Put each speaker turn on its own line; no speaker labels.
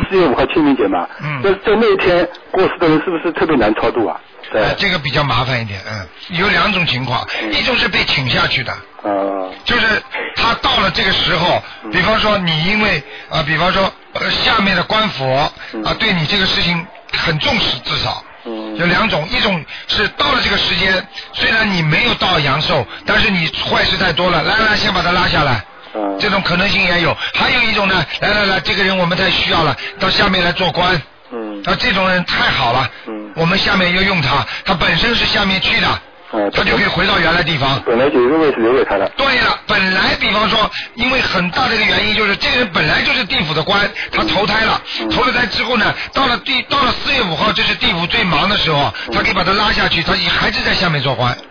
4月5号清明节嘛，在那一天过世的人是不是特别难超度啊？
这个比较麻烦一点，有2种情况，一种是被请下去的，就是他到了这个时候，比方说你因为比方说下面的官佛对你这个事情很重视，至少有2种，一种是到了这个时间，虽然你没有到阳寿，但是你坏事太多了，来先把他拉下来。这种可能性也有，还有一种呢，来，这个人我们太需要了，到下面来做官。这种人太好了，我们下面要用他，他本身是下面去的，他就可以回到原来地方。
本来有一个位置留给他的。
对了，本来比方说，因为很大的一个原因就是这个人本来就是地府的官，他投胎了，投了胎之后呢，到了4月5号，这是地府最忙的时候，他可以把他拉下去，他还是在下面做官。